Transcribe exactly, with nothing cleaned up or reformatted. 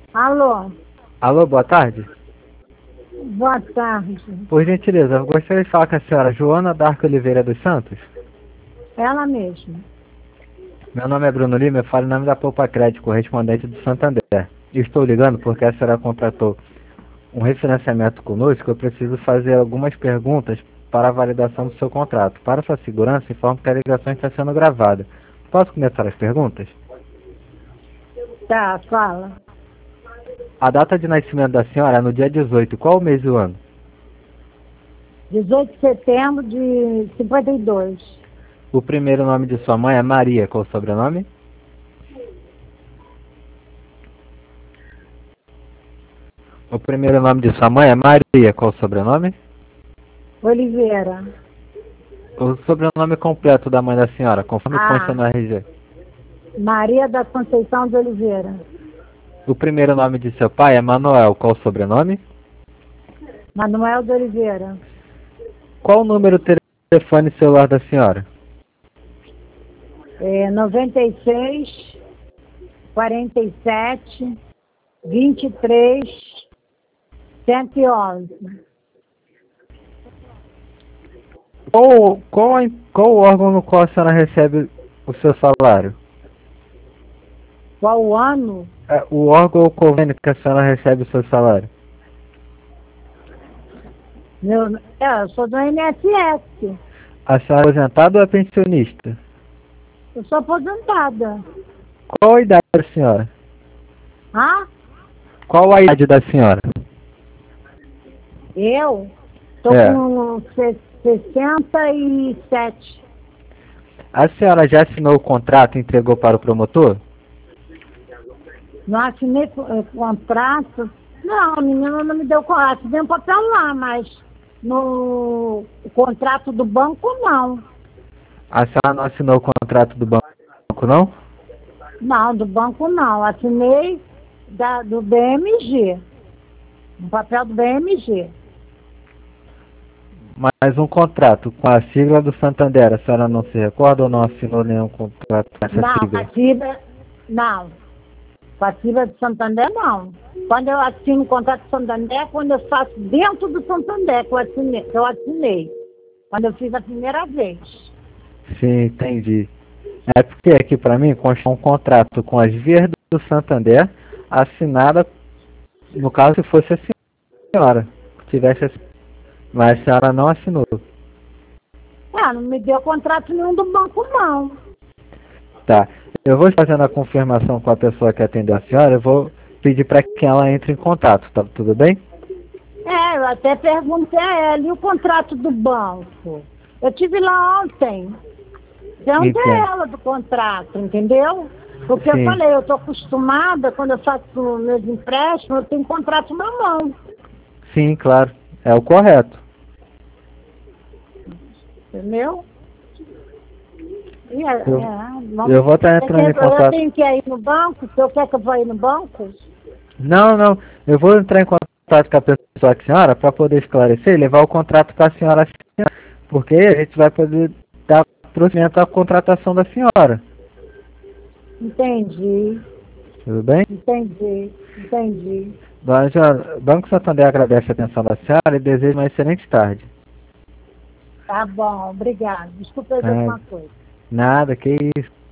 Alô, Alô, boa tarde. boa tarde. Por gentileza, eu gostaria de falar com a senhora Joana Darco Oliveira dos Santos. Ela mesma. Meu nome é Bruno Lima, eu falo em nome da Poupa Crédito, correspondente do Santander. E estou ligando porque a senhora contratou um refinanciamento conosco. Eu preciso fazer algumas perguntas para a validação do seu contrato. Para sua segurança, informo que a ligação está sendo gravada. Posso começar as perguntas? Tá, fala. A data de nascimento da senhora é no dia dezoito. Qual o mês do ano? dezoito de setembro de cinquenta e dois. O primeiro nome de sua mãe é Maria. Qual o sobrenome? O primeiro nome de sua mãe é Maria. Qual o sobrenome? Oliveira. O sobrenome completo da mãe da senhora, conforme consta Ah, no R G. Maria da Conceição de Oliveira. O primeiro nome de seu pai é Manuel. Qual o sobrenome? Manuel de Oliveira. Qual o número do telefone celular da senhora? É, noventa e seis, quarenta e sete, vinte e três, cento e onze. Qual, qual, a- qual o órgão no qual a senhora recebe o seu salário? Qual o ano? É, o órgão ou convênio que a senhora recebe o seu salário? Meu, é, eu sou do I N S S. A senhora é aposentada ou é pensionista? Eu sou aposentada. Qual a idade da senhora? Ah, Qual a idade da senhora? eu tô É. com se- sessenta e sete. A senhora já assinou o contrato e entregou para o promotor? Não assinei co- eh, contrato. Não, a menina não me deu contrato. Assinei um papel lá, mas no o contrato do banco, não. A senhora não assinou o contrato do banco, não? Não, do banco, não. Assinei da, do B M G. No papel do B M G. Mas um contrato com a sigla do Santander, a senhora não se recorda ou não assinou nenhum contrato com essa Não, sigla? passiva, não. Passiva de Santander, não. Quando eu assino o contrato de Santander, é quando eu faço dentro do Santander que eu assinei. Que eu assinei quando eu fiz a primeira vez. Sim, entendi. É porque aqui para mim consta um contrato com as vias do Santander, assinada, no caso se fosse a senhora, que tivesse assinado, mas a senhora não assinou. Ah, não me deu contrato nenhum do banco, não. Tá, eu vou fazendo a confirmação com a pessoa que atendeu a senhora, eu vou pedir para que ela entre em contato, tá tudo bem? É, eu até perguntei a ela, e o contrato do banco? Eu tive lá ontem. Perguntei a Entendo. ela do contrato, entendeu? Porque eu Sim, falei, eu estou acostumada, quando eu faço meus empréstimos, eu tenho contrato na mão. sim, claro, é o correto. Entendeu? E, é, Eu, é, vamos, eu vou estar você entrando em quer- eu contato. tenho que ir no banco? O senhor quer que eu vá ir no banco? Não, não. Eu vou entrar em contato com a pessoa que a senhora para poder esclarecer e levar o contrato para a senhora assinar, porque a gente vai poder dar prosseguimento à contratação da senhora. Entendi, Tudo bem? entendi, entendi. Dona Joana, o Banco Santander agradece a atenção da senhora e deseja uma excelente tarde. Tá bom, obrigado. Desculpa eu dizer Ah, alguma coisa. nada, que isso.